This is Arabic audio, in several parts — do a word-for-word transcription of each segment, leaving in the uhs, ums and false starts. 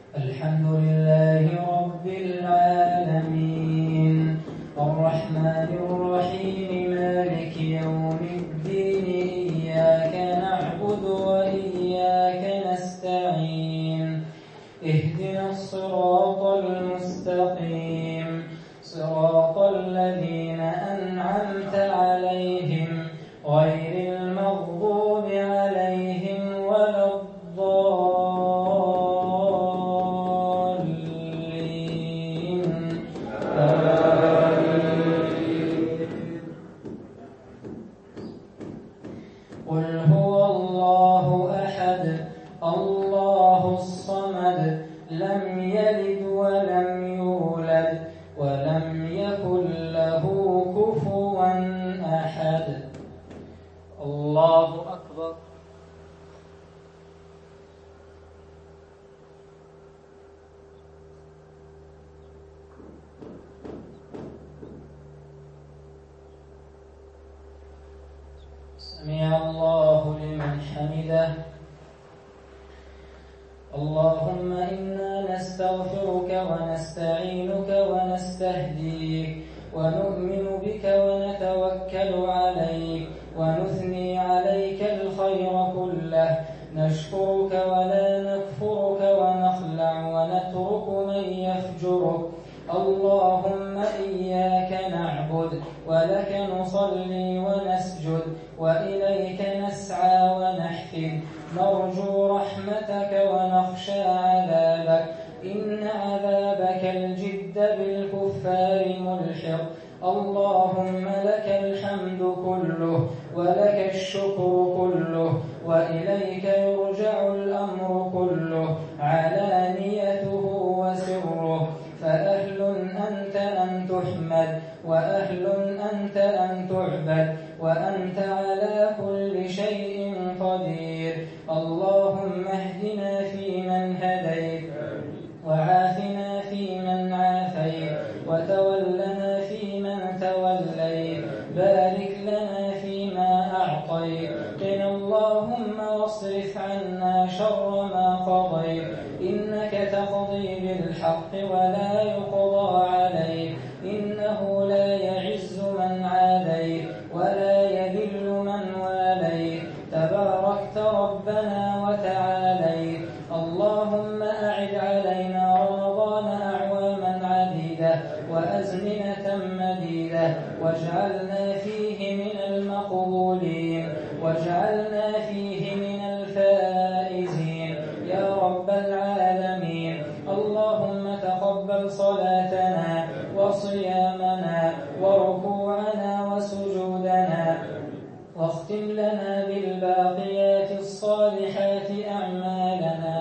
الحمد لله رب العالمين الرحمن الرحيم مالك يوم الدين إياك نعبد وإياك نستعين اهدنا الصراط المستقيم صراط الذين أنعمت عليهم غير المغضوب عليهم ولا الضالين قل هو الله أحد الله الصمد لم يلد ولم يولد ولم يكن له كفوا أحد. الله أكبر. سمع الله لمن حمده. اللهم إنا نستغفرك ونستعينك ونستهديك ونؤمن بك ونتوكل عليك ونثني عليك الخير كله نشكرك ولا نكفرك ونخلع ونترك من يفجرك. اللهم إياك نعبد ولك نصلي ونسجد وإليك نسعى ونحفد نرجو رحمتك ونخشى عذابك إن عذابك الجد بالكفار ملحق. اللهم لك الحمد كله ولك الشكر كله وإليك يرجع الأمر كله علانيته وسره. فأهل أنت أن تحمد وأهل أنت أن تعبد وأنت على كل شيء قدير. اللهم اهدنا فيمن هديت وعافنا فيمن عافيت وتولنا فيمن توليت بارك لنا فيما أعطيت قنا اللهم واصرف عنا شر ما قضيت إنك تقضي بالحق ولا يقضى عليك إنه لا يعز من عاديت ولا يذل من واليت تباركت ربنا وتعاليت. اللهم أعد علينا رمضان أعواما عديدة وأزمنة مديدة واجعلنا فيه من المقبولين واجعلنا فيه من الفائزين يا رب العالمين. اللهم تقبل صلاتنا وصيامنا وركوعنا وسجودنا واختم لنا بالباقيات الصالحات أعمالنا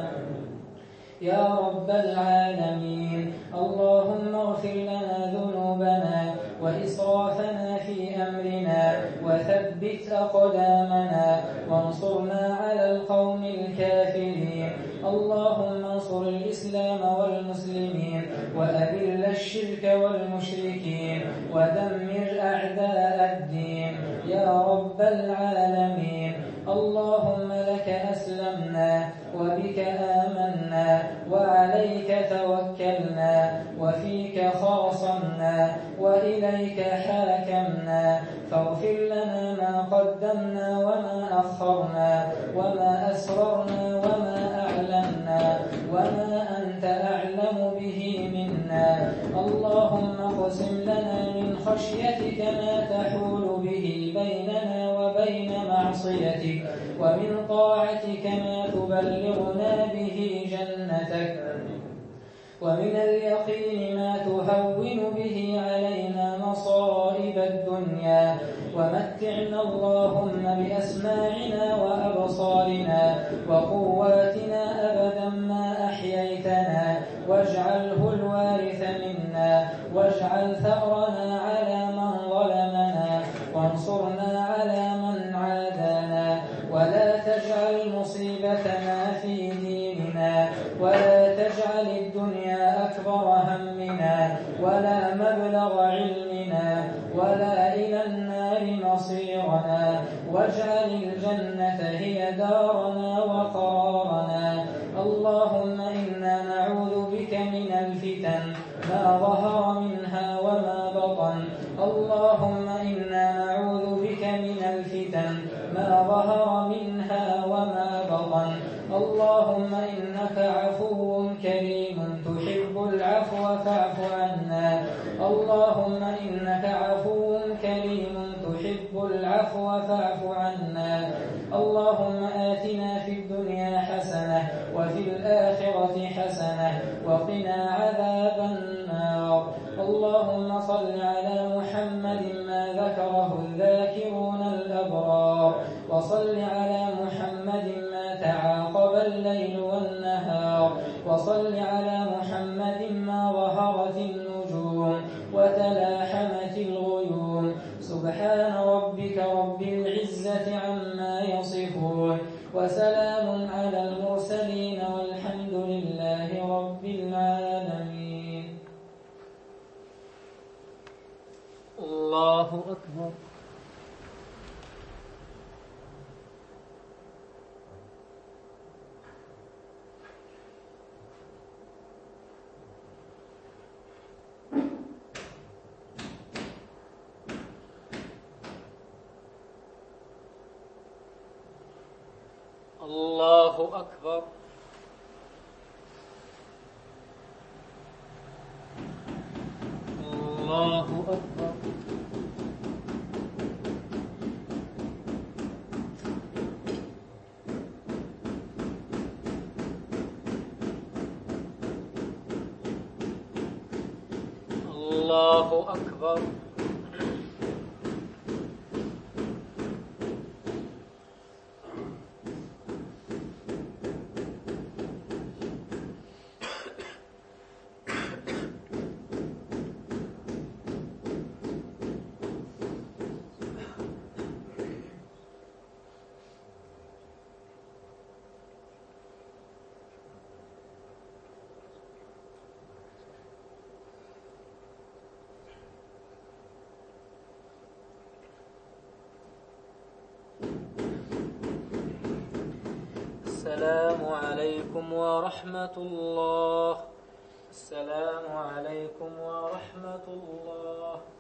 يا رب العالمين. اللهم اغفر لنا ذنوبنا وإسرافنا في أمرنا وثبت أقدامنا وانصرنا على القوم الكافرين. اللهم انصر الإسلام والمسلمين وأذل الشرك والمشركين ودمر أعداء الدين يا رب العالمين. اللهم لك أسلمنا وبك آمنا وعليك توكلنا وفيك خاصمنا وإليك حاكمنا فاغفر لنا ما قدمنا وما أخرنا وما أسررنا وما أعلنا وما أنت أعلم به منا. اللهم اقسم لنا من خشيتك ما تحول به بيننا وبين معصيتك ومن طاعتك ما تبلغنا به جنتك ومن اليقين ما تهون به علينا مصائب الدنيا ومتعنا اللهم بأسماعنا وأبصارنا وقواتنا أبدا ما أحييتنا واجعله الوارث منا واجعل ثأرنا على من ظلمنا وانصرنا على من عادانا ولا تجعل مصيبتنا في ديننا ولا تجعل الدنيا أكبر همنا ولا مبلغ علمنا ولا إلى النار مصيرنا واجعل الجنة هي دارنا وقرارنا. اللهم إنا نعوذ اللهم إنك عفو كريم تحب العفو فاعف عنا اللهم إنك عفو كريم تحب العفو فاعف عنا اللهم آتنا في الدنيا حسنة وفي الآخرة حسنة وقنا عذاب النار اللهم صل على محمد ما ذكره الذاكرون الأبرار وصل على محمد ما تعاقب الليل والنهار وصل على محمد ما ظهرت النجوم وتلاحمت الغيوم سبحان ربك رب العزة عما يصفون وسلام على المرسلين والحمد لله رب العالمين. الله أكبر. الله أكبر. الله أكبر. الله أكبر. السلام عليكم ورحمة الله. السلام عليكم ورحمة الله.